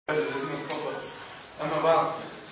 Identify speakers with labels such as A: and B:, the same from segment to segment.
A: الذين اصطفى. أما بعد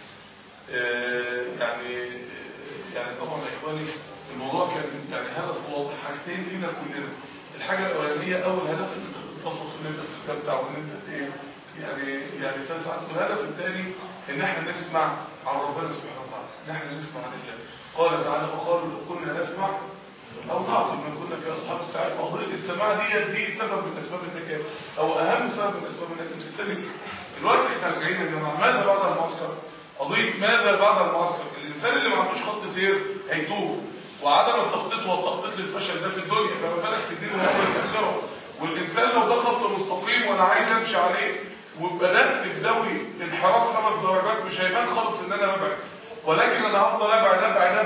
A: يعني طبعا يا إخواني الموضوع كان يعني هدف واضح، حاجتين لينا كلنا. الحاجة الأولانية أول هدف إن أنت تتبسط، إن أنت تستمتع، وإن أنت يعني تسعد. والهدف الثاني إن إحنا نسمع عن ربنا سبحانه وتعالى، إن إحنا نسمع عن الله. قال تعالى: وقالوا لو كنا نسمع أو نعقل ما كنا في أصحاب السعادة. قضية السماع دي سبب من أسباب النجاة، أو أهم سبب من أسباب النجاة الإنسان يسمع. دلوقتي إحنا راجعين يا جماعة، ماذا بعد المعسكر؟ قضية ماذا بعد المعسكر. الإنسان اللي ما عندوش خط سير هيتوه، وعدم التخطيط والتخطيط للفشل ده في الدنيا، فما بالك في الدين والآخرة. والإنسان لو ده خط مستقيم وأنا عايز أمشي عليه وبدأت بزاوية انحراف 5 درجات، مش هيبان خالص إن أنا ببعد، ولكن انا هفضل ابعد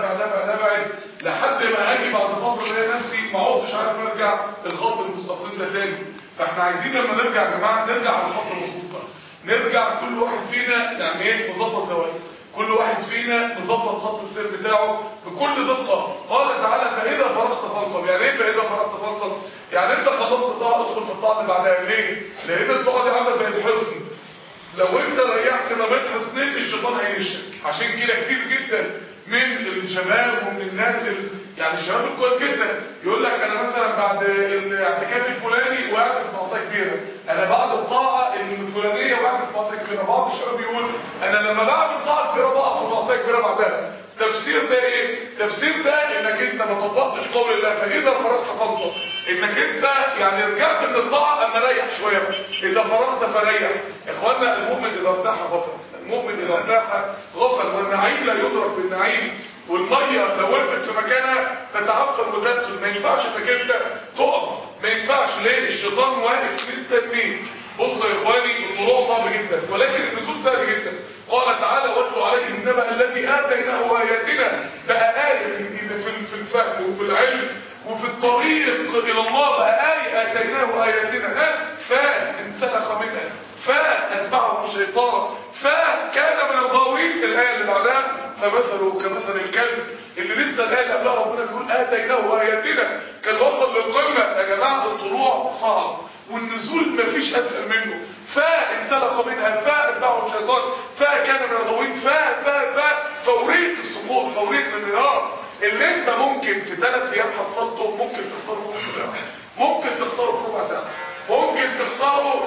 A: لحد ما اجي بعد فتره الاقي نفسي ما عدتش عارف ارجع الخط المستقيم ده تاني. فاحنا عايزين لما نرجع يا جماعه نرجع على الخط المظبوط بقى، نرجع كل واحد فينا يعني ايه مظبط زوايا، كل واحد فينا مظبط خط السير بتاعه بكل دقه. قال تعالى: فاذا فرغت فانصب. يعني ايه فاذا فرغت فانصب؟ يعني انت خلصت طاعه ادخل في الطاعه اللي بعدها. ليه؟ لان الطاعه دي عامله زي الحصن، لو انت ريحت ما بين حصنين الشيطان هينشك. عشان كده كتير جدا من الشباب ومن الناس يعني الشباب الكويس جدا يقول لك انا مثلا بعد الاعتكاف الفلاني وقعت في معصيه كبيره، انا بعد الطاعه الفلانيه وقعت في معصيه كبيره. بعض الشباب يقول انا لما بعمل طاعه كبيره بقع في معصيه كبيره بعدها. تفسير ده ايه؟ تفسير ده انك انت ما طبقتش قول الله فاذا فرغت فانصب، انك انت يعني رجعت من الطاعه اما ريح شويه بقى. اذا فرغت فريح. اخوانا المؤمن اذا ارتاح غفل، المؤمن اذا ارتاح غفل، والنعيم لا يدرك بالنعيم. والميه لو وقفت في مكانها تتعفن وتنسل. ما ينفعش انك انت تقف، ما ينفعش. ليه؟ الشيطان واقف مستنيك. بصوا يا اخواني الموضوع صعب جدا ولكن النزول سهل جدا. قال تعالى: واتلو عليهم النبأ الذي اتيناه اياتنا. بقى آية في الفهم وفي العلم وفي الطريق الى الله، بقى آية اتيناه اياتنا. فانسلخ منها فاتبعه الشيطان فكان من الغاوين. الآية اللي بعدها: فمثله كمثل الكلب. اللي لسه الآية اللي قبلها ربنا بيقول آتيناه آياتنا، كان وصل للقمة. يا جماعة الطلوع صعب والنزول مفيش أسهل منه. فانسلخ منها فاتبعه الشيطان فكان من الغاوين فوريت السقوط، فوريت الانهيار. اللي انت ممكن في 3 أيام حصلته ممكن تخسره في نص ساعة، ممكن تخسره في ربع ساعة، ممكن تخسره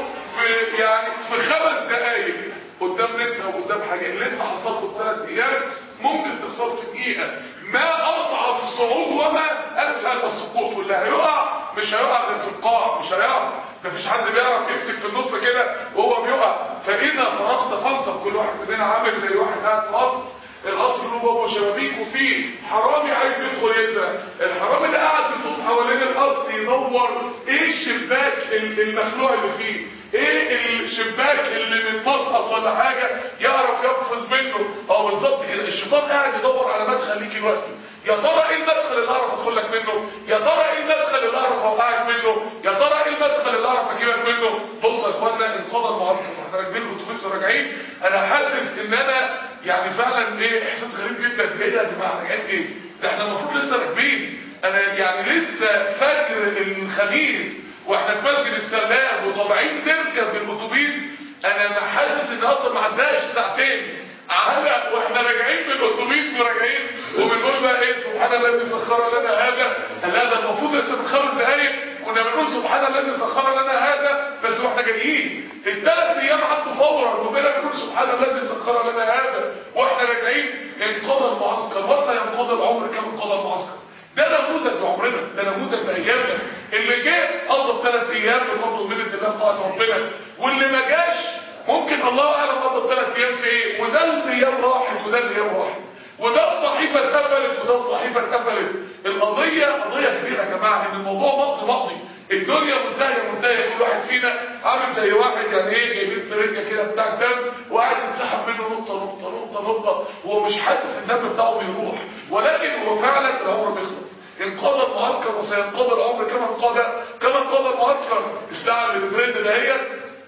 A: في 5 دقايق قدام نت او قدام حاجه. اللي انت حصلته في 3 ايام ممكن تخسره في دقيقه. ما اصعب الصعود وما اسهل السقوط. واللي هيقع مش هيقع غير في القاع، مش هيعرف. مفيش حد بيعرف يمسك في النص كده وهو بيقع. فاذا فرغت فانصب. كل واحد مننا عامل زي واحد قاعد في قصر، القصر له باب وشبابيك وفيه حرامي عايز يدخل يسرق. الحرامي ده قاعد بيطوف حوالين القصر يدور ايه الشباك المخلوع اللي فيه، ايه الشباك اللي من مسقط ولا حاجه يعرف يقفز منه. بالظبط كده الشيطان قاعد يدور على مدخل ليك دلوقتي. يا ترى ايه المدخل اللي اعرف ادخل لك منه؟ يا ترى ايه المدخل اللي اعرف اوقعك منه؟ يا ترى ايه المدخل اللي اعرف اجيبك منه؟ بصوا يا اخوانا انقضى المعسكر واحنا راكبين الاتوبيس وراجعين. انا حاسس ان انا يعني فعلا ايه احساس غريب جدا. ايه ده يا جماعه؟ راجعين ايه؟ ده احنا المفروض لسه راكبين. انا يعني لسه فجر الخميس واحنا في مسجد السلام وطالعين نركب الاتوبيس. انا حاسس ان اصلا ما عداش ساعتين على واحنا راجعين من الاتوبيس وراجعين وبنقول بقى ايه سبحان الذي سخر لنا هذا. هذا المفروض لسه من 5 دقايق كنا بنقول سبحان الذي سخر لنا هذا بس واحنا جايين. ال3 ايام عدوا فورا وبقينا بنقول سبحان الذي سخر لنا هذا واحنا راجعين. انقضى المعسكر وسينقضى العمر كما انقضى المعسكر. ده نموذج لعمرنا، ده نموذج لايامنا. اللي جه قضى 3 ايام بفضل ومنة الله في طاعه ربنا، واللي ما جاش ممكن الله اعلم قضى 3 ايام في ايه. وده الايام راحت وده الايام راحت، وده الصحيفه اتقفلت وده الصحيفه اتقفلت. القضيه قضيه كبيره يا جماعه، ان الموضوع ماضي. الدنيا منتهيه. كل واحد فينا عامل زي واحد يعني ايه جايبين سرنجه كده بتاع الدم وقاعد يتسحب منه نقطه. هو مش حاسس الدم بتاعه بيروح، ولكن هو فعلا العمر بيخلص. انقضى المعسكر وسينقضى العمر كما انقضى المعسكر. الساعه اللي بترن دهيت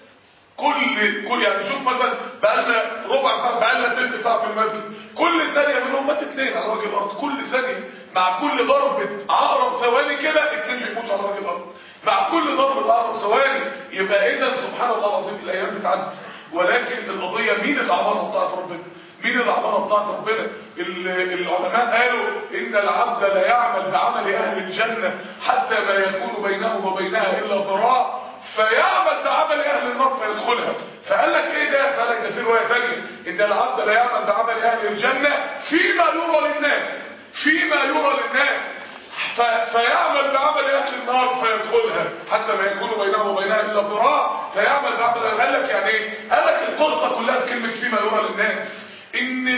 A: كل يعني شوف مثلا بقالنا ربع ساعه، بقالنا 3 ساعه في المسجد، كل ثانيه منهم مات 2 على وجه الارض. كل ثانيه مع كل ضربه عقرب ثواني كده 2 بيموتوا على وجه الارض. مع كل ضربه عقرب ثواني. يبقى اذا سبحان الله العظيم الايام بتعدي ولكن القضيه مين اللي عملها بتاعت ربنا؟ مين اللي عملها بتاعت ربنا؟ العلماء قالوا ان العبد لا يعمل بعمل اهل الجنه حتى ما يكون بينه وبينها الا ذراع فيعمل بعمل اهل النار فيدخلها. فقال لك ايه ده؟ قال لك ده في روايه ثانيه ان العبد لا يعمل بعمل اهل الجنه فيما يرى للناس، فيما يرى للناس فيعمل بعمل اهل النار فيدخلها حتى ما يكون بينه وبينها الا ذراع فيعمل بعمل. قال لك يعني ايه؟ قال لك القصه كلها في كلمه فيما يرى للناس ان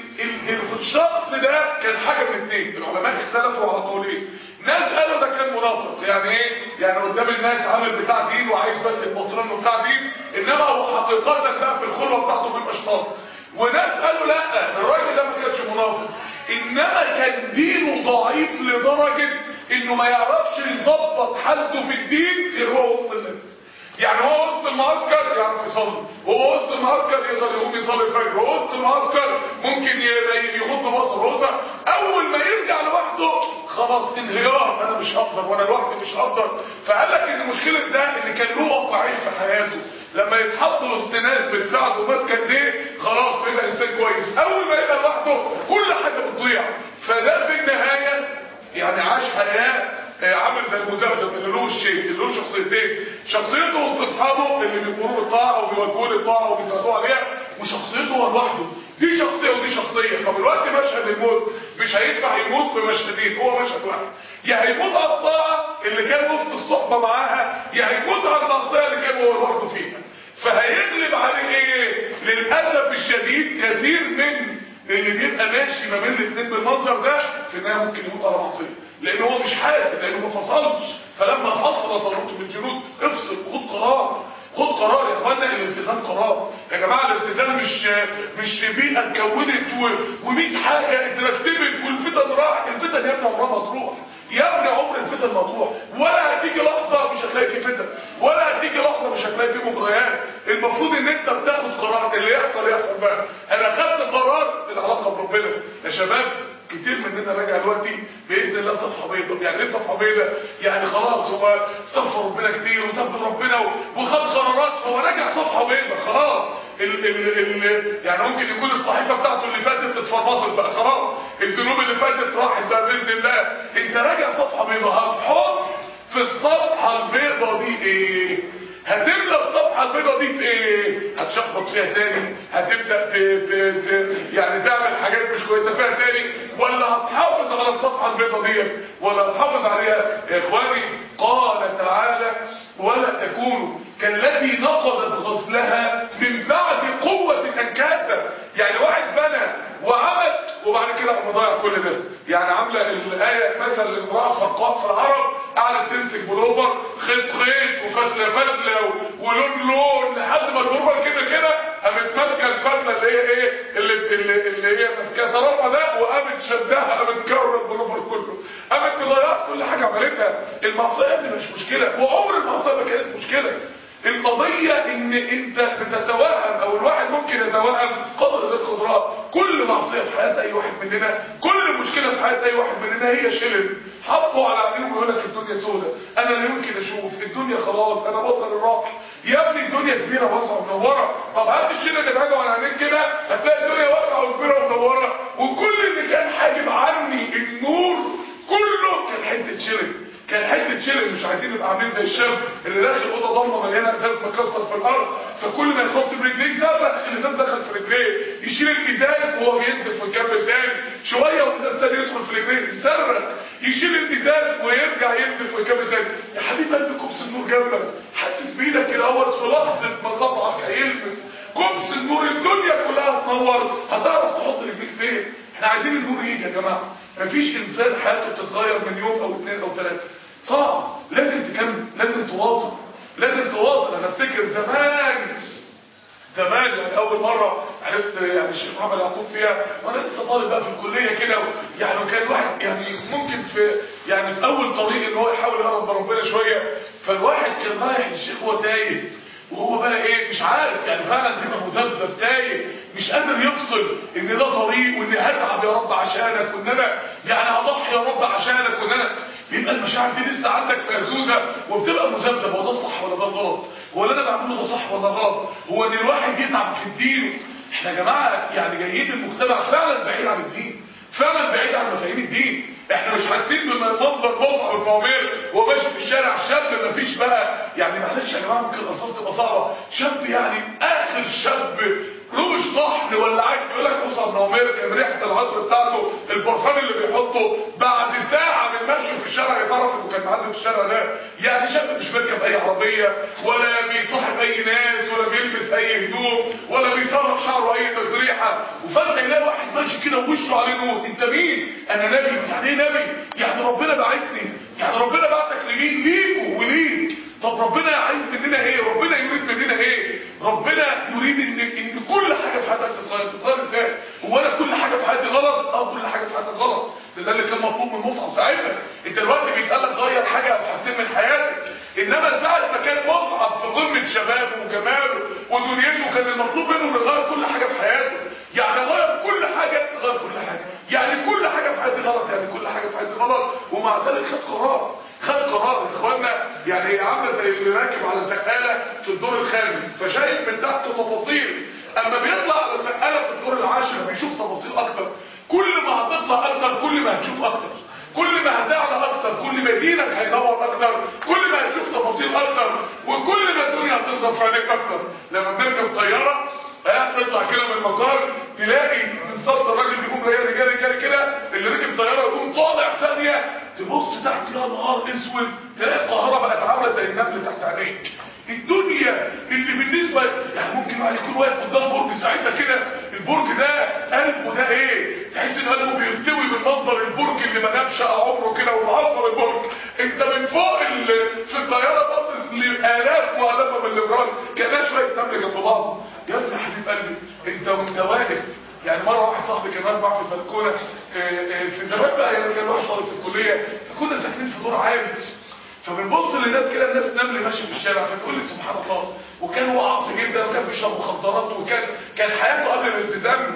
A: الشخص ده كان حاجه من اثنين. العلماء اختلفوا على قولين. ناس قالوا ده كان منافق، يعني ايه؟ يعني قدام الناس عامل بتاع دين وعايز بس يبصر له بتاع دين، انما هو حقيقه بقى في الخلوه بتاعته بيبقى شيطان. وناس قالوا لا، الراجل ده ما كانش منافق، انما كان دينه ضعيف لدرجه انه ما يعرفش يظبط حالته في الدين غير هو وسط الناس. يعني هو وسط المعسكر يعرف يصلي، وهو وسط المعسكر يقدر يقوم يصلي الفجر، وهو وسط المعسكر ممكن يغض بصره، اول ما يرجع لوحده خلاص انهيار، انا مش هقدر وانا لوحدي مش هقدر. فقال لك ان مشكله ده ان كان له واقعين في حياته، لما يتحط وسط ناس بتساعده وماسكه ايديه خلاص بيبقى انسان كويس، اول ما يبقى لوحده كل حاجه بتضيع. فده في النهايه يعني عاش حياه عامل زي المذبذب اللي له الشيء اللي له شخصيتين، شخصيته وسط اصحابه اللي بيقولوا بالطاعه وبيوجهوا للطاعه وبيساعدوه عليها، وشخصيته هو لوحده. دي شخصيه ودي شخصيه. طب الوقت مشهد الموت مش هينفع يموت بمشهدين، هو مشهد واحد، يا هيموت على الطاعه اللي كان وسط الصحبه معاها، يا هيموت على المعصيه اللي كان هو لوحده فيها. فهيغلب عليه ايه؟ للاسف الشديد كثير من اللي بيبقى ماشي ما بين الاثنين بالمنظر ده في النهايه ممكن يموت على معصيه، لان هو مش حاسس، لانه ما فصلش. فلما فصل طالوت بالجنود افصل، خد قرار، خد قرار يا اخوانا. الالتزام قرار يا جماعه. الالتزام مش بيئه اتكونت و100 حاجه اترتبت والفتن راح. الفتن يا ابني عمرها ما تروح، يا ابني عمر الفتن ما تروح، ولا هتيجي لحظه مش هتلاقي فيه فتن، ولا هتيجي لحظه مش هتلاقي فيه مغريات. المفروض ان انت بتاخد قرار، اللي يحصل يحصل بقى. انا خدت قرار العلاقه بربنا يا شباب. كتير مننا راجع دلوقتي باذن الله صفحه بيضاء. يعني ايه صفحه بيضاء؟ يعني خلاص هو استغفر ربنا كتير وتاب ربنا وخد قرارات، فهو راجع صفحه بيضاء خلاص. يعني ممكن يكون الصحيفه بتاعته اللي فاتت اتفرمطت بقى خلاص، الذنوب اللي فاتت راحت بقى باذن الله. انت راجع صفحه بيضاء، هتحط في الصفحه البيضاء دي ايه؟ هتبدأ الصفحة البيضاء دي بايه؟ هتشخبط فيها تاني، هتبدأ يعني تعمل حاجات مش كويسة فيها تاني، ولا هتحافظ على الصفحة البيضاء دي ولا هتحافظ عليها؟ يا اخواني قال تعالى ولا تكونوا كالتي نقضت غزلها من بعد قوة انكاثا. يعني واحد بنى وعمل وبعد كده قام ضيع كل ده. يعني عامله الايه مثلا الامراه فرقاء في العرب قعدت تمسك بلوفر خيط خيط وفتله فتله ولون لون لحد ما البلوفر كده كده قامت ماسكه الفتله اللي هي ايه اللي هي ماسكه طرفها ده وقامت شدها قامت كرر البلوفر كله، قامت مضيعه كل حاجه عملتها. المعصيه دي مش مشكله، وعمر المعصيه ما كانت مشكله. القضية ان انت بتتوهم او الواحد ممكن يتوهم قدر القدرات. كل معصية في حياة اي واحد مننا، كل مشكلة في حياة اي واحد مننا هي شلل حطوا على عينيهم ويقول لك الدنيا سودة، انا لا يمكن اشوف الدنيا خلاص، انا بصر الراح. يا ابني الدنيا كبيرة واسعة ومنورة. طب هات الشلل اللي بعده على عينيك كده هتلاقي الدنيا واسعة وكبيرة ومنورة، وكل اللي كان حاجب عني النور كله كان حتة شلل، كان حته شلل. مش عايزين نبقى عاملين زي الشاب اللي داخل اوضه ضلمه مليانه ازاز مكسر في الارض، فكل ما يحط برجليه صرخ الازاز دخل في رجليه، يشيل الازاز وهو بينزف ويكمل تاني شويه والازاز تاني يدخل في رجليه يصرخ، يشيل الازاز ويرجع ينزف ويكمل تاني. يا حبيب قلبي كبس النور جنبك، حاسس بايدك كده اهوت في لحظه ما صبعك هيلمس كبس النور الدنيا كلها هتنور، هتعرف تحط رجليك فين. احنا عايزين النور يجي يا جماعه. مفيش انسان حياته بتتغير من يوم او 2 أو 3، صعب. لازم تكمل، لازم تواصل، لازم تواصل. انا افتكر زمان يعني اول مره عرفت يعني الشيخ محمد يعقوب فيها وانا لسه طالب بقى في الكليه كده، يعني كان الواحد يعني ممكن في اول طريق ان هو يحاول يقرب بربنا شويه، فالواحد كان رايح للشيخ وهو تايه، وهو بقى ايه مش عارف، يعني فعلا بيبقى مذبذب تايه مش قادر يفصل ان ده طريق وان هتعب يا رب عشانك وان انا يعني هضحي يا رب عشانك وان انا، بيبقى المشاعر دي لسه عندك مهزوزه وبتبقى مذبذب، هو ده الصح ولا ده الغلط؟ هو اللي انا بعمله ده صح ولا غلط؟ هو ان الواحد يتعب في الدين. احنا يا جماعه يعني جايين المجتمع فعلا بعيد عن الدين، فعلا بعيد عن مفاهيم الدين. احنا مش حاسين بمنظر مصعب بن عمير وهو ماشي في الشارع، شاب مفيش بقى يعني معلش يا جماعه ممكن الالفاظ تبقى صعبه، شاب يعني اخر شاب مش طحن ولا عايز. يقول لك مصعب بن عمير كان ريحه العطر بتاعته البرفان اللي بيحطه بعد ساعه من مشيه في الشارع يتعرف انه كان معدي في الشارع ده. يعني شاب مش بيركب اي عربيه ولا بيصاحب اي ناس ولا بيلبس اي هدوم ولا بيسرح شعره اي تسريحه، وفجاه يلاقي واحد ماشي كده ووشه عليه نور. انت مين؟ انا نبي. يعني ايه نبي؟ يعني ربنا بعتني، يعني ربنا بعتك لمين؟ ليكوا وليك. طب ربنا عايز مننا ايه؟ ربنا يريد مننا ايه؟ ربنا يريد ان كل حاجه في حياتك تتغير. تتغير ازاي؟ هو انا كل حاجه في حياتي غلط؟ كل حاجه في حياتك غلط. ده اللي كان مطلوب من مصعب ساعتها. انت دلوقتي بيتقال لك غير حاجه او حاجتين من حياتك، انما ساعه ما كان مصعب في قمه شبابه وجماله ودنيته كان المطلوب منه انه يغير كل حاجه في حياته. يعني غير كل حاجه، تغير كل حاجه، يعني كل حاجه في حياتي غلط، يعني كل حاجه في حياتي غلط. ومع ذلك خد قرار يا اخوانا. يعني هي عامله زي اللي راكب على سقاله في الدور الخامس فشايف من تحته تفاصيل، اما بيطلع على سقاله في الدور العاشر بيشوف تفاصيل اكتر. كل ما هتطلع اكتر كل ما هتشوف اكتر، كل ما هتعلى اكتر كل ما دينك هينور اكتر، كل ما هتشوف تفاصيل اكتر، وكل ما الدنيا هتظهر في عينيك اكتر. لما بنركب طياره تطلع كده من المطار تلاقي من صوت الراجل بيقوم رجالي كده، اللي ركب طياره يقوم طالع ثانيه تبص تحت يا نهار اسود تلاقي القاهره بقت عامله زي النمل تحت عينيك. الدنيا اللي بالنسبه يعني ممكن واحد يكون واقف قدام برج ساعتها كده، البرج ده قلبه ده ايه؟ تحس ان قلبه بيرتوي بالمنظر البرج اللي ما نامش عمره كده ومعظم البرج. انت من فوق في الطياره باصص لالاف مؤلفه من الابراج كانها شويه نمل جنب بعض. يا ابني حبيب قلبي انت وانت واقف. يعني مره واحد صاحبي كان واقف في البلكونه في زمان بقى يعني كان واحد طالب في الكليه، فكنا ساكنين في دور عالي، فبنبص للناس كده الناس نمل ماشي في الشارع، فتقول لي سبحان الله. وكان هو عاصي جدا وكان بيشرب مخدرات وكان حياته قبل الالتزام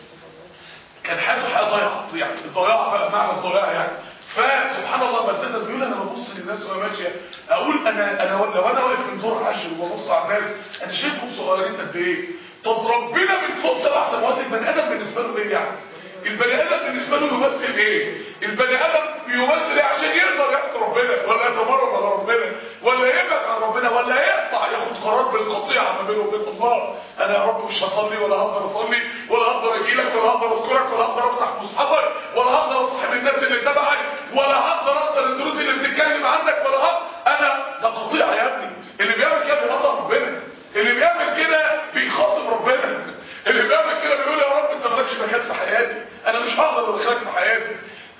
A: كان حياته حياه ضيعه، يعني الضياع بقى معنى الضياع يعني. فسبحان الله بلتزم بيقول انا ببص للناس وهي ماشيه اقول انا لو انا واقف من دور عاشر وببص على الناس انا شايفهم صغيرين قد ايه. طب ربنا من فوق 7 سماوات البني ادم بالنسبه له ايه يعني؟ البني ادم بالنسبه له يمثل ايه؟ البني ادم بيمثل ايه عشان يقدر يعصي ربنا ولا يتمرد على ربنا ولا يبعد عن ربنا ولا يقطع ياخد قرار بالقطيعه ما بينه وبين الله؟ انا يا رب مش هصلي ولا هقدر اصلي ولا هقدر اجي لك ولا هقدر اذكرك ولا هقدر افتح مصحفك ولا هقدر اصاحب الناس اللي تبعك ولا هقدر احضر الدروس اللي بتتكلم عنك ولا هقدر. انا ده قطيعه يا ابني. اللي بيعمل كده بيقطع ربنا، اللي بيعمل كده بيخاصم ربنا، اللي بيعمل كده بيقول يا رب انت مالكش مكان في حياتي، انا مش هقدر ادخلك في حياتي.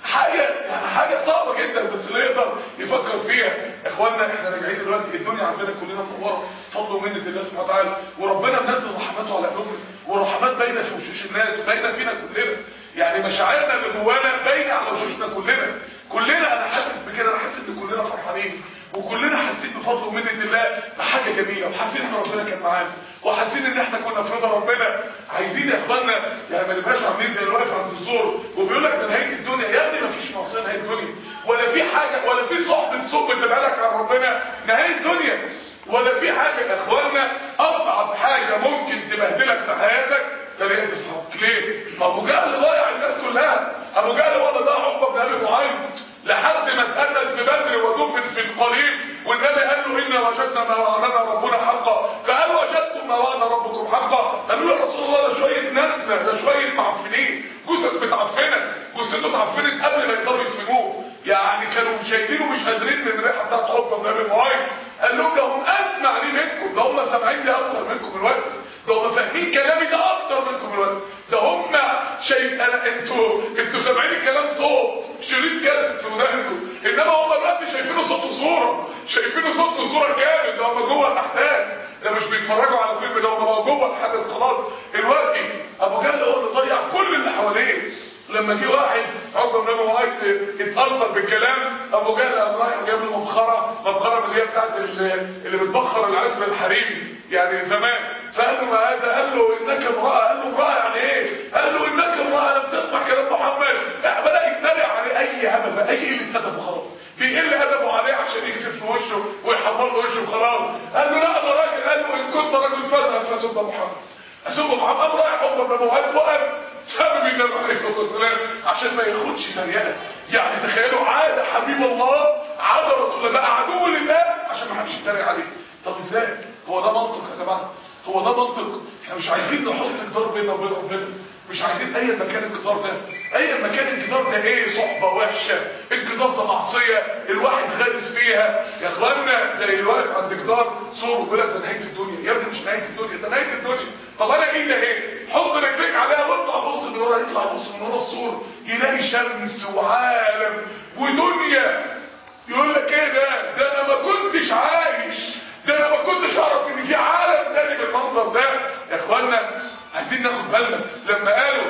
A: حاجه صعبه جدا، بس اللي يقدر يفكر فيها. يا اخوانا احنا راجعين دلوقتي الدنيا عندنا كلنا منوره فضل ومنه الله سبحانه وتعالى، وربنا منزل رحماته على قلوبنا، ورحمات باينه في وشوش الناس باينه فينا كلنا. يعني مشاعرنا اللي جوانا باينه على وشوشنا كلنا انا حاسس بكده، انا حاسس ان كلنا فرحانين وكلنا حاسين بفضل ومنه الله بحاجه جميله، وحاسين ان ربنا كان معانا وحاسين ان احنا كنا في رضا ربنا. عايزين يا اخوانا يعني ما نبقاش عاملين زي اللي واقف عند الزور وبيقول لك ده نهايه الدنيا. يا ابني ما فيش معصيه نهايه الدنيا، ولا في حاجه ولا في صحبه سوء بتبعدك عن ربنا نهايه الدنيا، ولا في حاجه يا اخوانا اصعب حاجه ممكن تبهدلك في حياتك طريقه اصحابك. ليه؟ ابو جهل ضيع الناس كلها. ابو جهل هو اللي ضيع عقبه بن ابي معيط لحد ما اتقتل في بدر ودفن في القليب، والنبي قال له انا وجدنا ما وعدنا ربنا حقا، فقال وجدتم ما وعد ربكم حقا. قالوا له يا رسول الله ده شويه نتنه، ده شويه معفنين، جثث متعفنه، جثته اتعفنت قبل ما يقدروا يدفنوه، يعني كانوا شايلينه مش قادرين من الريحه بتاعت عقبه بن ابي معيط. قال لهم ده هم اسمع لي منكم، ده هم سامعين لي اكتر منكم الوقت، ده هم فاهمين كلامي ده اكتر منكم الوقت، ده هم شايف انا انتوا سامعين الكلام صوت شريط كاسيت في ودانكم، انما هم دلوقتي شايفينه صوت وصوره، شايفينه صوت وصوره كامل، ده هم جوه الاحداث، ده مش بيتفرجوا على فيلم، ده هم جوه الحدث خلاص. دلوقتي ابو جهل هو اللي ضيع كل اللي حواليه. لما جه واحد عقبه بن ابي معيط اتاثر بالكلام، ابو جهل قام رايح جاب له مبخره من اللي هي بتاعت اللي بتبخر العطر الحريمي يعني زمان، فقال له ما هذا؟ قال له انك امراه. قال له امراه يعني ايه؟ قال له انك امراه لم تسمع كلام محمد. بدا يتريق عليه اي هبل، اي قله ادب وخلاص، بيقل ادبه عليه عشان يكسف في وشه ويحمر له وشه وخلاص. قال له لا انا راجل كنت رجل فاذهب فسب محمد. اسب محمد، قام رايح عقبه بن ابي معيط وقام سبب النبي عليه الصلاه والسلام عشان ما ياخدش تريقه. يعني تخيلوا، عاد حبيب الله، عاد رسول الله بقى عدو لله عشان ما حدش يتريق عليه. طب ازاي؟ هو ده منطق يا جماعه؟ هو ده منطق؟ احنا مش عايزين نحط جدار بيننا وبين ربنا، مش عايزين اي مكان الجدار ده، اي مكان الجدار ده ايه؟ صحبه وحشه، الجدار ده معصيه الواحد غارس فيها يا اخوانا. زي الواقف عند جدار سور ويقول لك ده نهايه الدنيا. يا ابني مش نهايه الدنيا، ده نهايه الدنيا. طب انا ايه ده؟ ايه؟ حط رجليك عليها واطلع بص من ورا، يطلع يبص من ورا السور يلاقي شمس وعالم ودنيا. يقول لك ايه ده انا ما كنتش عايش، ده انا ما كنتش اعرف ان في عالم تاني بالمنظر ده. يا اخوانا عايزين ناخد بالنا. لما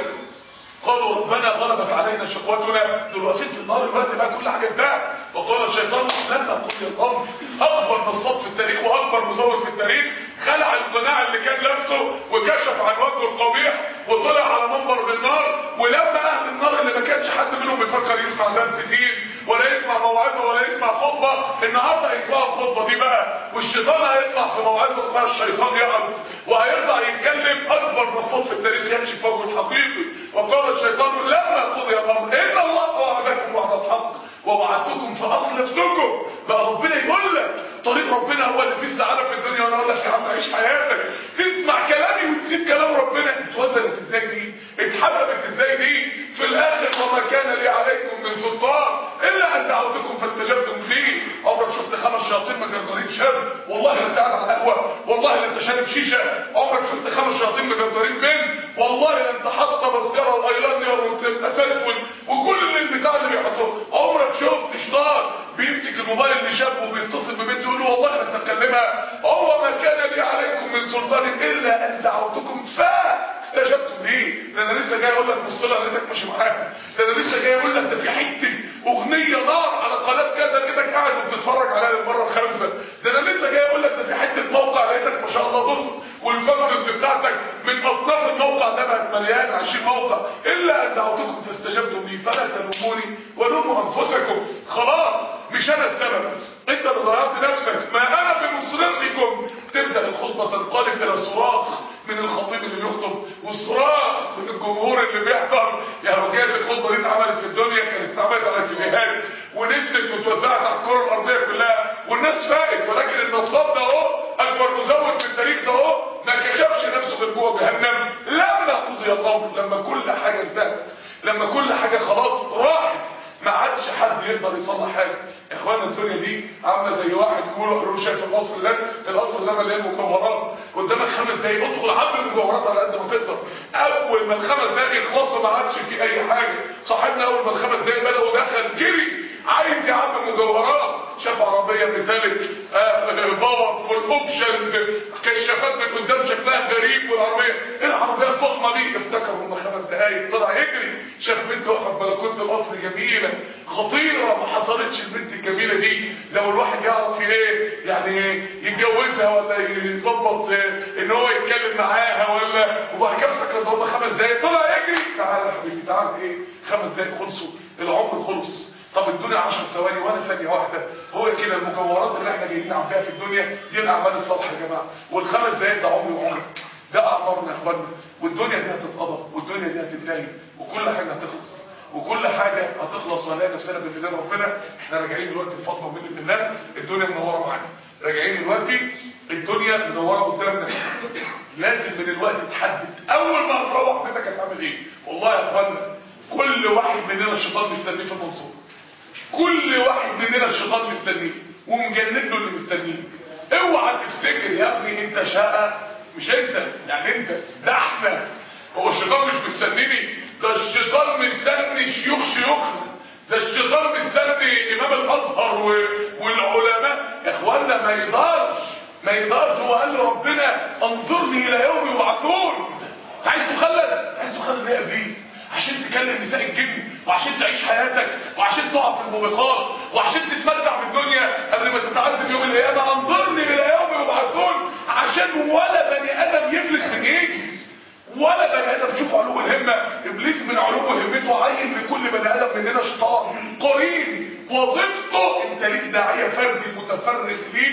A: قالوا ربنا غلبت علينا شقوتنا، دول واقفين في النار الوقت بقى كل حاجه اتباعت. وقال الشيطان لما قضي الامر، اكبر نصاب في التاريخ واكبر مزور في التاريخ، خلع القناع اللي كان لابسه وكشف عن وجهه القبيح وطلع على منبر بالنار. ولما اهل النار اللي ما كانش حد منهم بيفكر يسمع درس دين ولا يسمع موعظه ولا يسمع خطبه، النهارده هيسمعوا الخطبه دي بقى، والشيطان هيطلع في موعظه اسمها الشيطان يقعد وهيرضى يتكلم. اكبر نصاب في التاريخ يكشف وجهه الحقيقي. وقال الشيطان لما قضي الامر ان الله وعدكم وعد الحق ووعدتكم فاخلفتكم. بقى ربنا يقول لك طريق ربنا هو اللي فيه السعاده في الدنيا، وانا اقول لك يا عم عيش حياتك، تسمع كلامي وتسيب كلام ربنا. اتوزنت ازاي دي؟ اتحسبت ازاي دي؟ في الاخر وما كان لي عليكم من سلطان الا ان دعوتكم فاستجبتم لي. عمرك شفت 5 شياطين مجرجرين شاب؟ والله لا انت قاعد على القهوه، والله لا انت شارب شيشه. عمرك شفت 5 شياطين مجرجرين بنت؟ والله لا انت حاطه مسكره وايلاينر واساس وكل البتاع اللي بيحطوه. عمرك شفت شيطان بيمسك الموبايل لشاب وبيتصل ببنت يقول له والله لا انت تكلمها؟ هو ما كان لي عليكم من سلطان الا ان دعوتكم فاستجبتم لي. ده انا لسه جاي اقول لك بص لها لقيتك ماشي معاها. ده انا لسه جاي اقول لك ده في حته اغنيه نار على قناه كذا لقيتك قاعد وبتتفرج عليها للمره الخامسه. ده انا لسه جاي اقول لك ده في حته موقع لقيتك ما شاء الله بص والفانرز بتاعتك من اصناف الموقع ده بقت مليان 20 موقع. الا ان دعوتكم فاستجبتم لي فلا تلوموني ولوموا انفسكم. خلاص مش انا السبب، انت اللي ضيعت نفسك، ما انا بمصرخكم. تبدا الخطبه تنقلب الى صراخ من الخطيب اللي بيخطب والصراخ من الجمهور اللي بيحضر. يعني لو كانت الخطبه دي اتعملت في الدنيا كانت اتعملت على سيديهات ونزلت واتوزعت على الكره الارضيه كلها والناس فاقت، ولكن النصاب ده اهو اكبر مزور في التاريخ ده اهو ما كشفش نفسه غير جوه جهنم. لما قضي الامر، لما كل حاجه انتهت، لما كل حاجه خلاص راحت، ما عادش حد يقدر يصلح حاجه. يا اخوانا الدنيا دي عامله زي واحد يقولوا شايف القصر ده، القصر ده مليان مجوهرات، قدامك 5 دقايق ادخل عبي المجوهرات على قد ما تقدر. اول ما ال5 دقايق يخلصوا ما عادش في اي حاجه. صاحبنا اول ما ال5 دقايق بداوا دخل جري عايز يعبي مجوهرات، شاف عربيه ميتاليك باور فول اوبشنز، كشافات من قدام شكلها غريب، والعربيه العربيه الفخمه دي افتكر هم 5 دقايق طلع يجري شاف بنت واقفه في بلكونه القصر جميله خطيره ما حصلتش البنت الجميله دي. لو الواحد يعرف ايه يعني يتجوزها ولا يظبط ان هو يتكلم معاها ولا، وبعد كده افتكر ان هم 5 دقايق طلع يجري. تعالى يا حبيبي تعالى، ايه 5 دقايق خلصوا، العمر خلص. طب الدنيا 10 ثواني وانا ثانيه واحده. هو كده المجوهرات اللي احنا جايين نعبيها في الدنيا دي الاعمال الصالحه يا جماعه، وال5 دقايق ده عمري وعمرك، ده اعمارنا يا اخوانا. والدنيا دي هتتقضى والدنيا دي هتنتهي وكل حاجه هتخلص وكل حاجه هتخلص وهنلاقي نفسنا بين ايدين ربنا. احنا راجعين دلوقتي بفضل ومنه الله، الدنيا منوره معانا، راجعين دلوقتي الدنيا منوره قدامنا. لازم من الوقت تحدد اول ما هتروح بيتك هتعمل ايه. والله يا اخوانا كل واحد مننا الشيطان مستنيه في المنصوره، كل واحد مننا الشيطان مستنيه ومجند له اللي مستنيه. اوعى تفتكر يا ابني انت شقه، مش انت يعني انت، ده احنا. هو الشيطان مش مستنيني، ده الشيطان مستني شيوخنا، ده الشيطان مستني امام الازهر والعلماء. يا اخوانا ما يقدرش. هو قال له ربنا انظرني الى يوم يبعثون. عايز تخلد يا ابليس عشان تكلم نساء الجن وعشان تعيش حياتك وعشان تقع في الموبقات وعشان تتمتع بالدنيا قبل ما تتعذب يوم القيامه. انظرني الى يوم يبعثون عشان ولا بني ادم يفلت من ايدي، ولا بني ادم. شوف علو الهمه، ابليس من علو همته عين لكل بني ادم مننا شيطان قرين وظيفته انت ليك داعيه فردي متفرغ ليك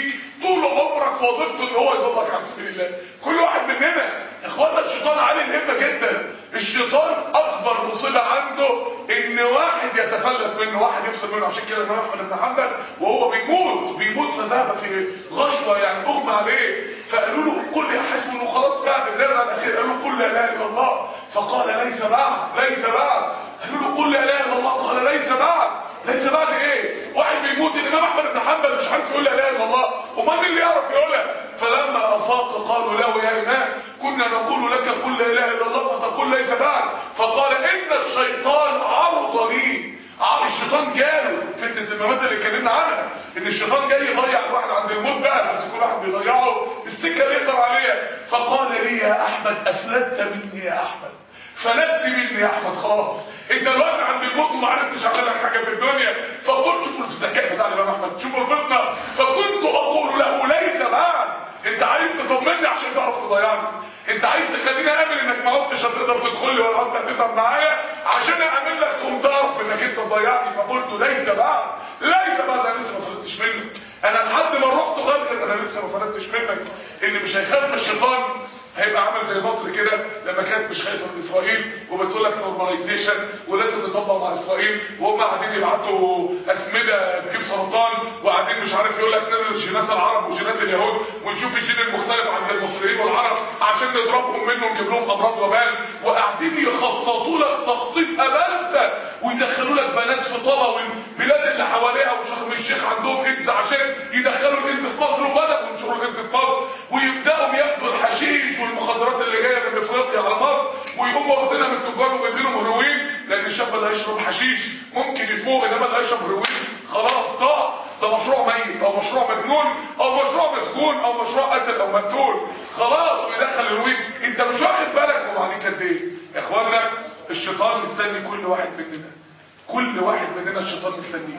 A: طول عمرك وظيفته ان هو يضلك عن سبيل الله. كل واحد مننا اخوانا الشيطان عالي الهمه جدا. الشيطان اكبر مصيبه عنده ان واحد يتفلت منه، واحد يفصل منه. عشان كده الامام احمد بن حنبل وهو بيموت فذهب في غشوه، يعني اغمى عليه، فقالوا له قل يا حسب انه خلاص بقى بالنزعه الاخير، قالوا له قل لا اله الا الله، فقال ليس بعد ليس بعد. قالوا له قل لا اله الا الله، قال ليس بعد ليس بعد. ايه؟ واحد بيموت، الامام احمد بن حنبل مش عارف يقول لا اله الا الله، امال مين اللي يعرف يقولها؟ فلما افاق قالوا له يا امام كنا نقول لك قل لا اله الا الله فتقول ليس بعد. فقال ان الشيطان عرض لي. الشيطان جاله في الانتمامات اللي اتكلمنا عنها، ان الشيطان جاي يضيع الواحد عند الموت بقى، بس كل واحد بيضيعه السكه اللي يقدر عليها. فقال لي يا احمد افلتت مني يا احمد، فلت مني يا احمد، خلاص انت الوقت عند الموت وما عرفتش اعمل لك حاجه في الدنيا. فقلت شوفوا الذكاء بتاع الامام احمد، شوفوا الفطنه. فكنت اقول له ليس بعد. انت عايز تطمني عشان تعرف تضيعني، انت عايز تخليني امن انك ما عدتش هتقدر تدخل لي ولا عدت هتقدر معايا عشان اامن لك تقوم تعرف انك انت تضيعني. فقلت ليس بعد ليس بعد، انا لسه ما فلتش منك، انا لحد ما رحت غلغل انا لسه ما فلتش منك. اللي مش هيخاف من الشيطان هيبقى عامل زي مصر كده لما كانت مش خايفه من اسرائيل وبتقول لك نورماليزيشن ولازم نطبق مع اسرائيل، وهم قاعدين يبعتوا اسمده تجيب سرطان، وقاعدين مش عارف يقول لك ننزل جينات العرب وجينات اليهود ونشوف الجين المختلف عند المصريين والعرب عشان نضربهم منه ونجيب لهم امراض وبال، وقاعدين يخططوا لك تخطيط ابلسه ويدخلوا لك بنات في طبا والبلاد اللي حواليها وشرم الشيخ عندهم ايدز عشان يدخلوا الايدز في مصر، وبداوا ينشروا الايدز في مصر ويبداوا ياخدوا الحشيش والمخدرات اللي جايه من افريقيا على مصر ويقوموا واخدينها من التجار ومدينهم هيروين، لان الشاب اللي هيشرب حشيش ممكن يفوق، انما اللي هيشرب هيروين خلاص ده مشروع ميت او مشروع مجنون او مشروع مسجون او مشروع قتل او مقتول خلاص، ويدخل هيروين. انت مش واخد بالك ومعنيك قد ايه يا اخوانا؟ الشيطان مستني كل واحد مننا، كل واحد مننا الشيطان مستنيه.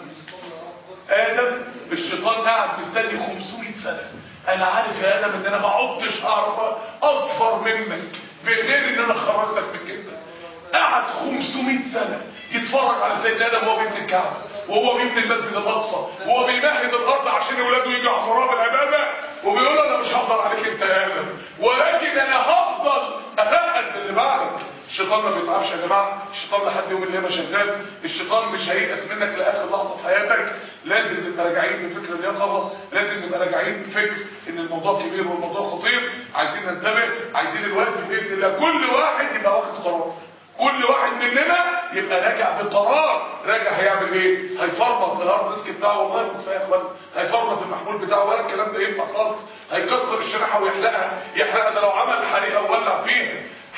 A: ادم الشيطان قاعد مستني 500 سنه. انا عارف يا ادم ان انا ما عدتش اعرف اصفر منك بغير ان انا خرجتك من جدك. قعد 500 سنه يتفرج على سيدنا ادم وهو بيبني الكعبه وهو بيبني المسجد الاقصى وهو بيمهد الارض عشان اولاده يجوا عمرها بالعباده، وبيقول انا مش هقدر عليك انت يا ادم، ولكن انا هفضل اتقل باللي بعدك. الشيطان ما بيتعبش يا جماعه، الشيطان لحد يوم القيامه شغال، الشيطان مش هييأس منك لاخر لحظه في حياتك. لازم نبقى راجعين بفكر اليقظه، لازم نبقى راجعين بفكر ان الموضوع كبير والموضوع خطير، عايزين ننتبه، عايزين الوقت باذن الله كل واحد يبقى واخد قرار، كل واحد مننا يبقى راجع بقرار، راجع هيعمل ايه؟ هيفرمط الهارد ديسك بتاعه، والله كفايه يا اخوان، هيفرمط المحمول بتاعه ولا الكلام ده ينفع خالص، هيكسر الشريحه ويحرقها ده لو عمل حريقه وولع فيها.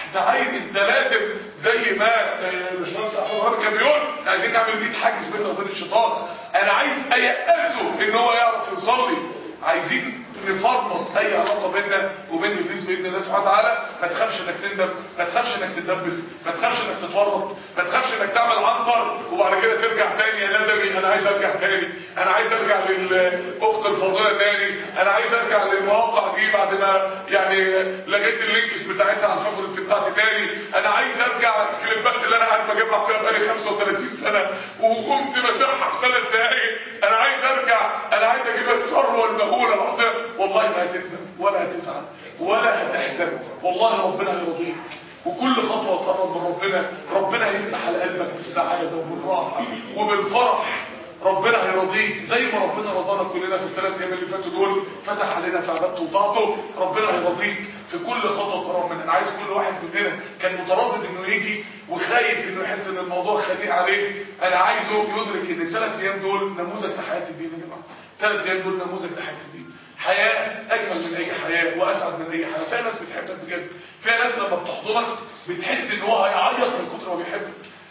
A: انت لازم زي ما الباشمهندس احمد كان بيقول عايزين نعمل 100 حاجز بيننا وبين الشيطان. انا عايز ايأسه ان هو يعرف يوصل لي، عايزين نفرمط اي علاقه بيننا وبين ابليس باذن الله سبحانه وتعالى. ما تخافش انك تندم، ما تخافش انك تدبس، ما تخافش انك تتورط، ما تخافش انك تعمل عنتر وبعد كده ترجع تاني يا ندمي انا عايز ارجع تاني، انا عايز ارجع للاخت الفاضله تاني، انا عايز ارجع للمواقع دي بعد ما يعني لقيت اللينكس بتاعتها على الفيفورتس بتاعتي تاني، انا عايز ارجع الكليبات اللي انا قاعد بجمع فيها بقالي 35 سنه وقمت مسحها في 3 دقايق، انا عايز ارجع، انا عايز اجيب الثروه المهوله العظيمه. والله ما هتندم ولا هتزعل ولا هتحزن، والله ربنا هيرضيك، وكل خطوه تقرب من ربنا هيفتح على قلبك بالسعاده وبالراحه وبالفرح، ربنا هيرضيك زي ما ربنا رضانا كلنا في ال3 ايام اللي فاتوا دول، فتح علينا في عبادته وطاعته، ربنا هيرضيك في كل خطوه تقرب منها. انا عايز كل واحد مننا كان متردد انه يجي وخايف انه يحس ان الموضوع خنيق عليه، انا عايزه يدرك ان ال3 ايام دول نموذج في حياه الدين يا جماعه، 3 ايام دول نموذج في حياه الدين، حياه اجمل من اي حياه واسعد من اي حياه. فيها ناس بتحبك بجد، فيها ناس لما بتحضنك بتحس ان هو هيعيط من كتر ما بيحبك.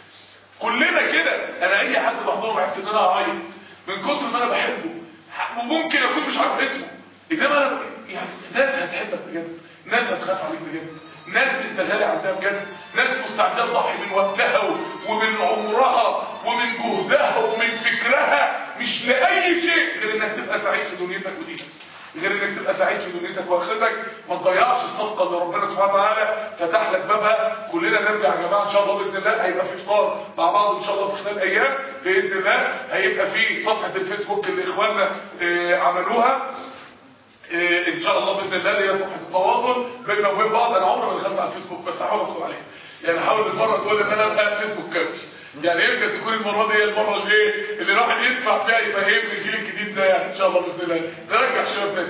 A: كلنا كده، انا اي حد بحضنه بحس ان انا هعيط من كتر ما انا بحبه، وممكن اكون مش عارف اسمه، انما انا يعني ناس هتحبك بجد، ناس هتخاف عليك بجد، ناس انت غالي عندها بجد، ناس مستعده تضحي من وقتها ومن عمرها ومن جهدها ومن فكرها مش لاي شيء غير انك تبقى سعيد في دنيتك ودينك، غير انك تبقى سعيد في دنيتك واخرتك. ما تضيعش الصفقه اللي ربنا سبحانه وتعالى فتح لك بابها. كلنا نرجع يا جماعه ان شاء الله باذن الله، هيبقى في فطار مع بعض ان شاء الله في خلال ايام باذن الله، هيبقى في صفحه الفيسبوك اللي اخواننا عملوها ان شاء الله باذن الله اللي هي صفحه التواصل بيننا وبين بعض. انا عمري ما دخلت على الفيسبوك بس هحاول ادخل عليها، يعني هحاول المره تقول ان انا ابقى فيسبوك كوي، يعني يمكن تكون المره دي هي المره اللي ايه اللي الواحد يدفع فيها يبقى ايه من الجيل الجديد ده، يعني ان شاء الله باذن الله نرجع الشباب تاني.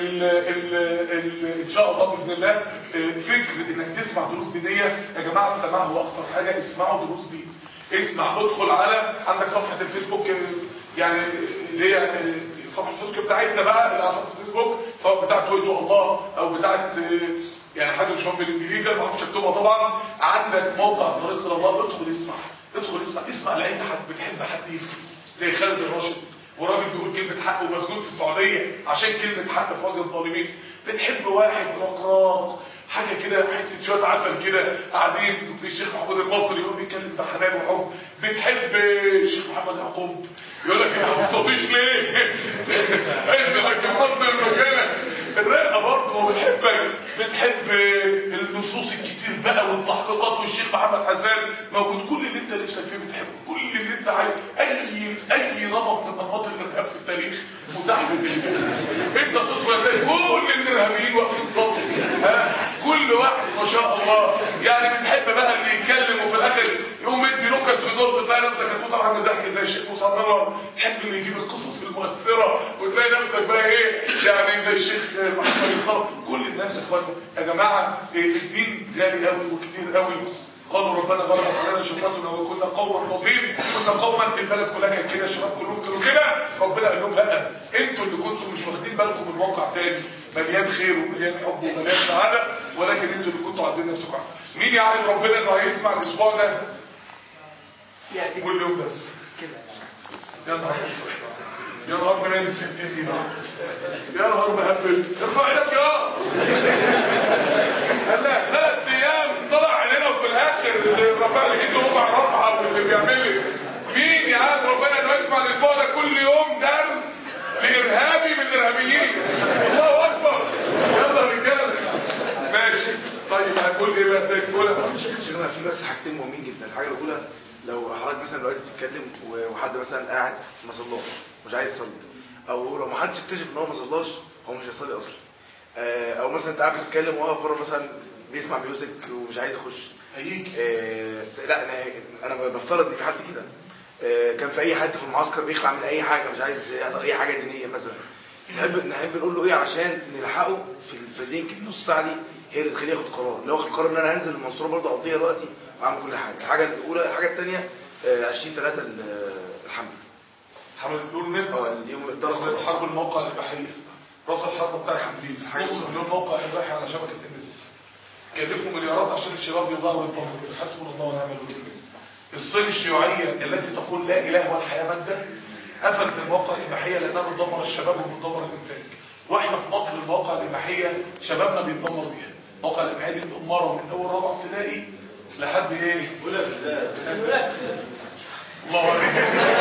A: ان شاء الله باذن الله فكر انك تسمع دروس دينيه يا جماعه. السماع هو اخطر حاجه، اسمعوا دروس دين. اسمع، ادخل على عندك صفحه الفيسبوك يعني اللي هي صفحه الفيسبوك بتاعتنا بقى، اللي على صفحه الفيسبوك سواء بتاعت ويدو الله او بتاعت يعني حازم شويه بالانجليزي ما اعرفش اكتبها طبعا. عندك موقع طريق الى الله، ادخل اسمع، اسمع لاي حد بتحب حد يسمع زي خالد الراشد، وراجل بيقول كلمه حق ومسجون في السعوديه عشان كلمه حق في وجه الظالمين. بتحب واحد رقراق حاجه كده، حته شويه عسل كده قاعدين في الشيخ محمود المصري يقول بيتكلم بحنان وحب. بتحب الشيخ محمد يعقوب يقول لك انت ما بتصليش ليه؟ انت لك المصدر المكانه الرقه برضه ما بتحبك. بتحب النصوص الكتير بقى والتحقيقات، والشيخ محمد حسان موجود. كل اللي انت نفسك فيه بتحبه، كل اللي انت عايز، اي نمط من انماط الارهاب في التاريخ متاح بالنسبه لك. انت بتدخل تلاقي كل الارهابيين واقفين صف، كل واحد ما شاء الله. يعني بتحب بقى اللي يتكلم وفي الاخر يقوم يدي نكت في النص تلاقي نفسك هتموت على الضحك زي الشيخ موسى نور. تحب اللي يجيب القصص المؤثره وتلاقي نفسك بقى ايه يعني زي الشيخ محمد الصبر. كل الناس يا اخوانا يا جماعه الدين غالي قوي وكتير قوي. قالوا ربنا غلب علينا شفاتنا وكنا قوما ضالين، كنا قوما البلد كلها كانت كده، الشباب كلهم كانوا كده. ربنا قال لهم لا، انتوا اللي كنتوا مش واخدين بالكم من واقع تاني مليان خير ومليان حب ومليان سعاده، ولكن انتوا اللي كنتوا عايزين نفسكم. مين يعلم ربنا انه هيسمع الاسبوع ده كل يوم بس كده؟ يا نهار اسود، يا نهار بلاد الستين دي، يا نهار مهبل. ارفع ايدك يا لا 3 ايام طلع علينا وفي الاخر رفع لي ايده ربع رفعه واللي بيعمل مين يعلم ربنا انه يسمع الاسبوع ده كل يوم درس لارهابي من الارهابيين؟ الله اكبر. يلا رجاله ماشي. طيب هتقول ايه بقى؟ تقولها
B: شيخنا في بس حاجتين مهمين جدا. الحاجه الاولى لو حضرتك مثلا دلوقتي بتتكلم وحد مثلا قاعد ما صلاش مش عايز يصلي، او لو ما حدش اكتشف ان هو ما صلاش هو مش هيصلي اصلا، او مثلا انت قاعد بتتكلم وهو بره مثلا بيسمع ميوزك ومش عايز يخش
A: هيجي.
B: لا انا بفترض ان في حد كده كان في اي حد في المعسكر بيخلع من اي حاجه مش عايز يحضر اي حاجه دينيه مثلا، نحب نقول له ايه عشان نلحقه في اللينك النص ساعه دي هي اللي تخليه ياخد قرار. لو اخد قرار ان انا هنزل المنصوره برضه اقضيها دلوقتي واعمل كل حاجه. الحاجه الاولى. الحاجه الثانيه 20/3 الحمل
A: حمل النور نت
B: اليوم
A: درجه حرب الموقع الاباحيه، راس الحرب بتاع ابليس، نص مليون موقع اباحي على شبكه النت، كلفوا مليارات عشان الشباب يضاعوا ويطبقوا. حسبنا الله ونعم الوكيل. الصين الشيوعيه التي تقول لا اله والحياه ماده قفلت المواقع الاباحيه لانها بتدمر الشباب وبتدمر الانتاج. واحنا في مصر المواقع الاباحيه شبابنا بيتدمر بيها. المواقع الاباحيه دي مدمره من اول رابعه ابتدائي لحد ايه؟ اولى ابتدائي. الله عليك.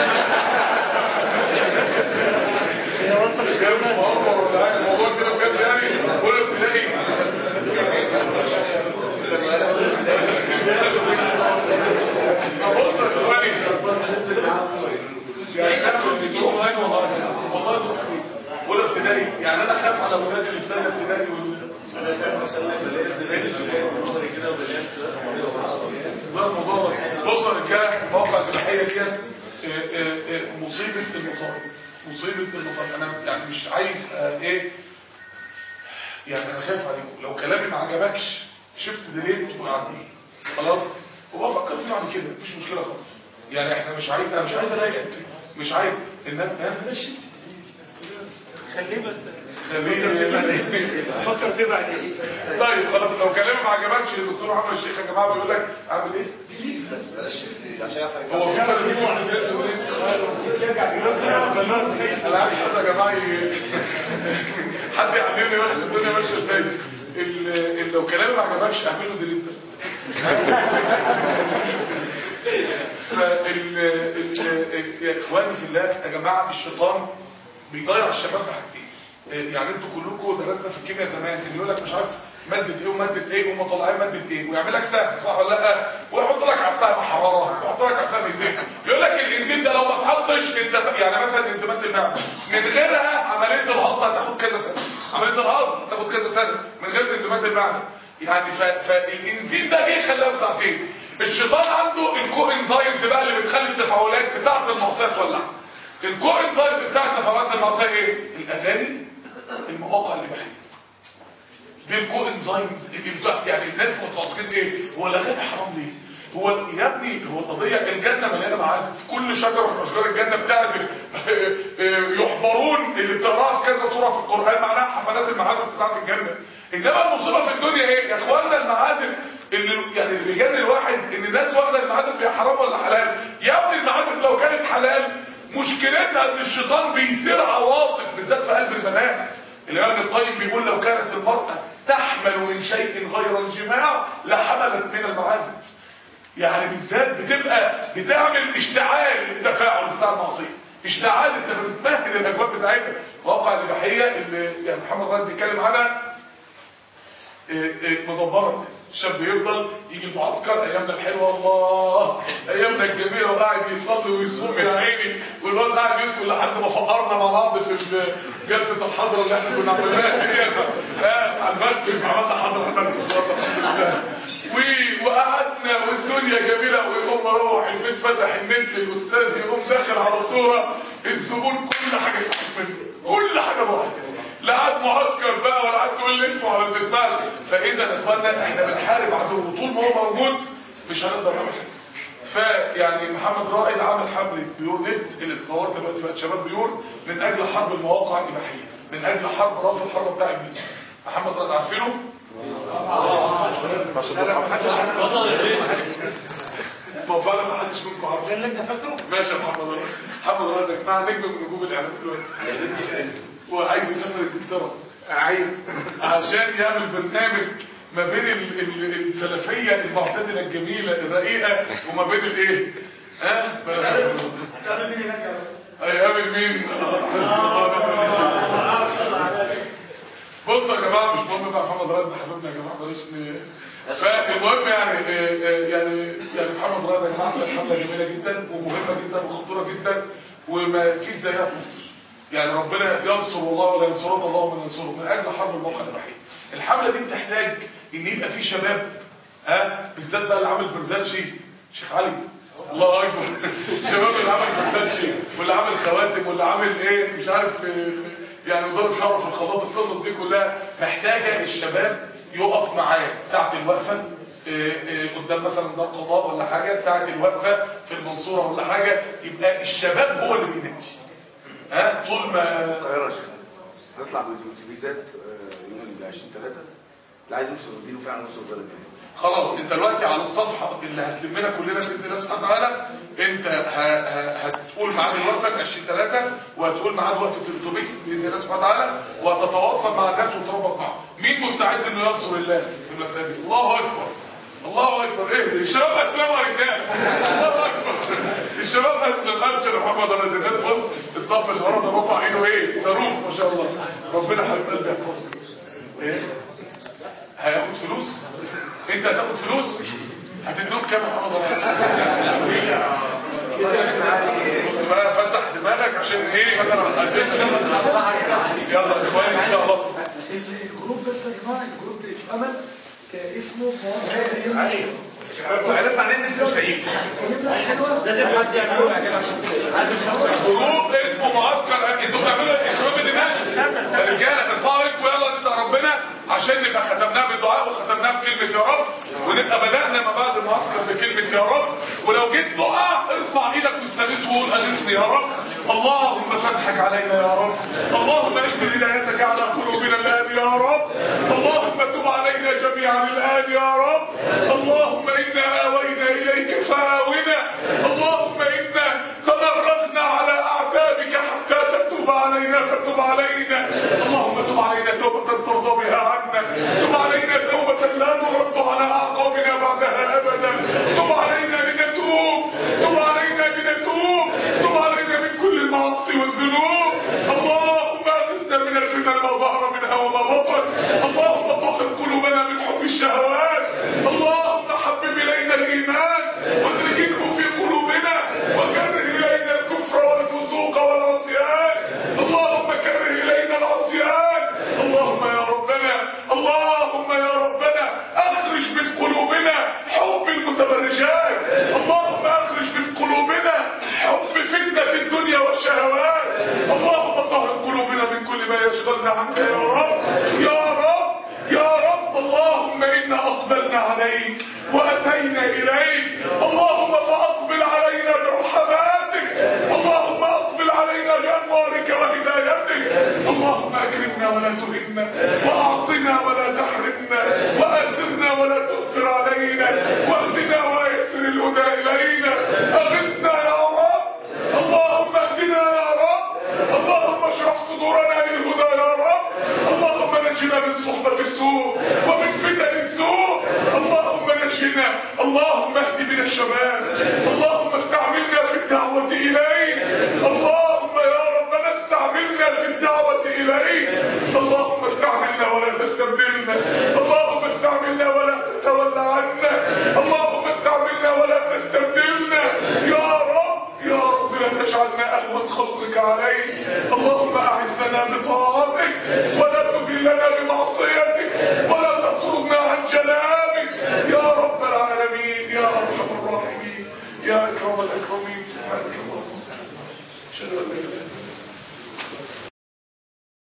A: يا وصل الكلام مش مؤمر ولا حاجه، الموضوع كده بجد يعني. اولى ابتدائي بص يا اخواني يعني انا كنت بروح هنا والله بروح فين اولى ابتدائي. يعني انا خاف على اولادي اللي في ثانيه ابتدائي الموضوع. بص يا رجاله المواقع الاباحيه دي مصيبه المصائب، مصيبه المصائب. انا يعني مش عايز ايه يعني، انا خايف عليكم. لو كلامي ما عجبكش شفت ديليت وعديه خلاص وبفكر فيه بعد كده مفيش مشكله خالص. يعني احنا مش عايز، انا مش عايز اضايقك، مش عايز ان انا ماشي خليه بس خليه فكر فيه بعدين. طيب خلاص لو كلامي ما عجبكش الدكتور محمد الشيخ يا جماعه بيقول لك اعمل ايه؟ ديليت بس بلاش عشان هو في فرق بين انا عايز حد يا جماعه حد يعلمني بس الدنيا ماشيه ازاي. لو كلامي ما عجبكش اعمله ديليت بس. يا اخواني في الله يا جماعه الشيطان بيضيع الشباب بحاجتين. يعني انتوا كلكم درسنا في الكيمياء زمان كان يقول لك مش عارف ماده ايه وماده ايه وهم طالعين ماده ايه ويعمل لك سهم صح ولا لا، ويحط لك على السهم حراره ويحط لك على السهم انزيم. يقول لك الانزيم ده لو ما اتحطش انت يعني مثلا انزيمات المعده من غيرها عمليه الهضم هتاخد كذا سنه. عمليه الهضم تاخد كذا سنه من غير انزيمات المعده. يعني فالانزيم ده جه خلاه ساعتين. الشيطان عنده الكو انزيمز بقى اللي بتخلي التفاعلات بتاعه المعصيه تولع. الكو انزيمز بتاعه تفاعلات المعصيه ايه؟ الاغاني، المواقع الاباحيه. دي الكو انزيمز اللي بتاع يعني الناس متعتقدين ايه؟ هو الاغاني حرام ليه؟ هو يا ابني هو القضيه الجنه مليانه معازف، كل شجره من اشجار الجنه بتعزف يحضرون اللي بتقراها في كذا سوره في القران معناها حفلات المعازف بتاعت الجنه. انما المصيبه في الدنيا ايه يا اخوانا؟ المعازف اللي يعني اللي بيجنن الواحد ان الناس واخده المعازف هي حرام ولا حلال. يا ابني المعازف لو كانت حلال مشكلتها ان الشيطان بيثير عواطف بالذات في قلب البنات. الامام القيم بيقول لو كانت المراه تحمل من شيء غير الجماع لحملت من المعازف. يعني بالذات بتعمل اشتعال للتفاعل بتاع المعصيه، اشتعال بتمهد الاجواء بتاعتها. مواقع الاباحيه اللي يعني محمد رائد بيتكلم عنها مدبره الناس. الشاب يفضل يجي المعسكر ايامنا الحلوه الله ايامنا الجميله وقاعد يصلي ويصوم يا عيني ويقعد قاعد يسكت لحد ما فقرنا مع بعض في جلسه الحضره اللي احنا كنا عاملينها دي على المكتب. عملنا حضره المكتب الحمد لله وقعدنا والدنيا جميله ويقوم مروح البيت فتح النت الاستاذ يقوم داخل على صوره الزبون كل حاجه سحب منه كل حاجه ضاعت. لا عاد معسكر بقى ولا عاد تقول لي اسمه ولا تسمعش. فاذا يا اخوانا احنا بنحارب عدو طول ما هو موجود مش هنقدر نعمل حاجه. فيعني محمد رائد عمل حمله بيور نت اللي اتطورت دلوقتي بقت شباب بيور من اجل حرب المواقع الاباحيه، من اجل حرب راس الحرب بتاع ابليس. محمد رائد عارفينه؟ ما فعلا ما حدش منكم عارفه.
C: اللي انت فاكره
A: ماشي يا محمد رائد. محمد رائد يا جماعه نجم من نجوم الاعلام دلوقتي وعايز يسافر انجلترا عايز عشان يعمل برنامج ما بين السلفيه المعتدله الجميله الرقيقه وما بين الايه؟
C: هتعمل مين هناك؟
A: هيقابل مين؟ بصوا يا جماعه مش مهم بقى محمد رائد ده حبيبنا يا جماعه بلاش فالمهم يعني محمد رائد يا جماعه عمل حمله جميله جدا ومهمه جدا وخطيره جدا وما فيش زيها في مصر. يعني ربنا ينصر الله ولا ينصرنا الله من ينصره من اجل حرب المواقع الاباحيه. الحمله دي بتحتاج ان يبقى في شباب بالذات بقى اللي عامل فرزاتشي شيخ علي الله اكبر الشباب اللي عامل فرزاتشي واللي عامل خواتم واللي عامل ايه مش عارف يعني ضرب شعره في الخلاط. القصص دي كلها محتاجه الشباب يقف معاه ساعه الوقفه قدام مثلا دار قضاء ولا حاجه، ساعه الوقفه في المنصوره ولا حاجه، يبقى الشباب هو اللي بينادي. طول ما
B: القاهره نطلع بالاتوبيسات يوم 20/3 اللي عايز يوصل لدينه فعلا يوصل بلد
A: خلاص. انت دلوقتي على الصفحه اللي هتلمنا كلنا باذن الله سبحانه وتعالى انت هتقول ميعاد الوقفه 20/3 وهتقول ميعاد وقفه الاتوبيس باذن الله سبحانه وتعالى وهتتواصل مع الناس وتربط معهم. مين مستعد انه ينصر الله في المساجد؟ الله اكبر الله اكبر. ايه الشباب اسلموا يا رجاله الله اكبر الشباب اسلم. ابشر محمد رائد الناس بص الصف اللي ورا ده رفع عينه ايه صاروخ ما شاء الله. ربنا حبيب قلبي يحفظك. ايه هياخد فلوس؟ انت هتاخد فلوس؟ هتدوم كام يا محمد رائد؟ بص بقى فتح دماغك عشان ايه مثلا يلا يا اخواني ان شاء الله.
C: الجروب بس يا جماعه الجروب اتعمل اسمه
B: وعرفنا عن ان انت مش فاهم
C: لازم حد يعمله
A: جروب اسمه معسكر. انتوا بتعملوا الجروب اللي ماشي يا رجاله ارفعوا ايدكم يلا ندعي ربنا عشان نبقى ختمناها بالدعاء وختمناها بكلمه يا رب ونبقى بدانا ما بعد المعسكر بكلمه يا رب. ولو جيت تقع ارفع ايدك واستغيث وقول اغثني يا رب. اللهم تضحك علينا يا رب. اللهم انزل هدايتك على قلوبنا الان يا رب. اللهم تب علينا جميعا الان يا رب. اللهم انا اوينا اليك فاونا. اللهم انا تمرغنا على اعتابك حتى تتوب علينا فتب علينا. اللهم تب علينا توبه ترضى بها عنا. تب علينا توبه لا نرد على اعقابنا بعدها ابدا. تب علينا لنتوب. تب علينا لنتوب. تب علينا من كل المعاصي والذنوب. اللهم اغثنا من الفتن ما ظهر منها وما بطن. اللهم طهر قلوبنا من حب الشهوات. اللهم حبب الينا الايمان وزينه في قلوبنا وكره الينا الكفر والفسوق والعصيان. اللهم كره الينا العصيان. اللهم المتبرجات. اللهم اخرج من قلوبنا حب فتنة الدنيا والشهوات. اللهم طهر قلوبنا من كل ما يشغلنا عنك يا رب يا رب يا رب. اللهم إنا أقبلنا عليك وأتينا إليك. اللهم فأقبل علينا برحماتك. اللهم أقبل علينا بأنوارك وهدايتك. اللهم أكرمنا ولا تهنا، وأعطنا ولا تحرمنا، وأثرنا ولا تؤثر علينا، واهدنا ويسر الهدى إلينا. أغثنا يا رب. اللهم اهدنا يا رب. اللهم اشرح صدورنا للهدى يا رب. اللهم نجنا من صحبة السوء ومن فتن السوء. اللهم نجنا. اللهم اهد بنا الشباب. اللهم استعملنا في الدعوة إليك. اللهم يا ربنا استعملنا في الدعوة إليك. اللهم استعملنا ولا تستبدلنا. اللهم استعملنا ولا تتولى عنا. اللهم استعملنا ولا تستبدلنا يا رب يا رب. لا تجعلنا أهون خلقك عليك. اللهم أعزنا بطاعتك ولا تذلنا بمعصيتك ولا تطردنا عن جنابك يا رب العالمين يا أرحم الراحمين يا أكرم الأكرمين. سبحانك اللهم وبحمدك أشهد أن لا إله إلا أنت.